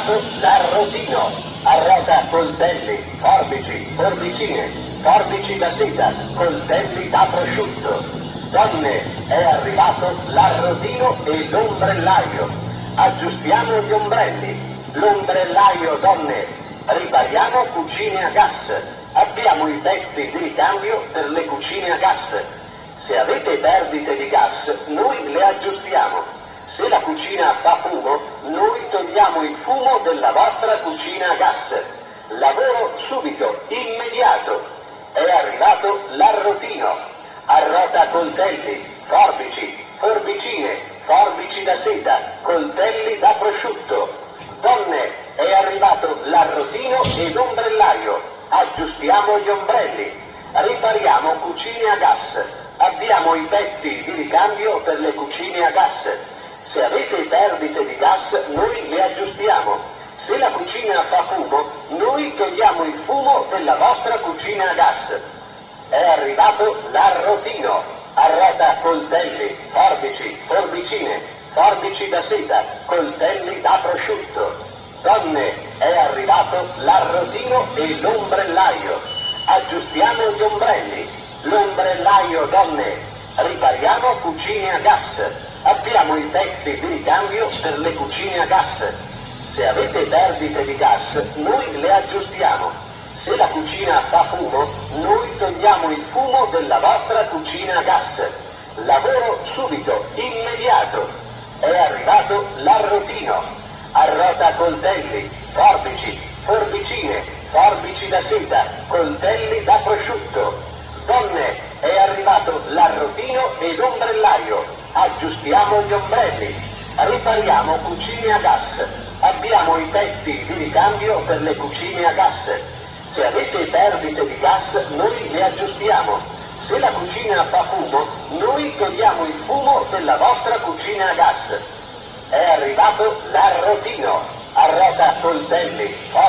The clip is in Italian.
arrivato l'arrotino, arrota coltelli, forbici, forbicine, forbici da seta, coltelli da prosciutto. Donne, è arrivato l'arrotino e l'ombrellaio. Aggiustiamo gli ombrelli. L'ombrellaio, donne. Ripariamo cucine a gas. Abbiamo i pezzi di ricambio per le cucine a gas. Se avete perdite di gas, noi le aggiustiamo. Se la cucina fa fumo, noi togliamo il fumo della vostra cucina a gas. Lavoro subito, immediato. È arrivato l'arrotino. Arrota coltelli, forbici, forbicine, forbici da seta, coltelli da prosciutto. Donne, è arrivato l'arrotino e l'ombrellaio. Aggiustiamo gli ombrelli. Ripariamo cucine a gas. Abbiamo i pezzi di ricambio per le cucine a gas. Se avete perdite di gas, noi le aggiustiamo. Se la cucina fa fumo, noi togliamo il fumo della vostra cucina a gas. È arrivato l'arrotino. Arrota coltelli, forbici, forbicine, forbici da seta, coltelli da prosciutto. Donne, è arrivato l'arrotino e l'ombrellaio. Aggiustiamo gli ombrelli. L'ombrellaio, donne. Ripariamo cucine a gas. Abbiamo i pezzi di ricambio per le cucine a gas. Se avete perdite di gas, noi le aggiustiamo. Se la cucina fa fumo, noi togliamo il fumo della vostra cucina a gas. Lavoro subito, immediato. È arrivato l'arrotino. Arrota coltelli, forbici, forbicine, forbici da seta, coltelli da prosciutto. Donne, è arrivato l'arrotino e l'ombrellaio. Aggiustiamo gli ombrelli. Ripariamo cucine a gas. Abbiamo i pezzi di ricambio per le cucine a gas. Se avete perdite di gas, noi le aggiustiamo. Se la cucina fa fumo, noi togliamo il fumo della vostra cucina a gas. È arrivato l'arrotino. Arrota coltelli,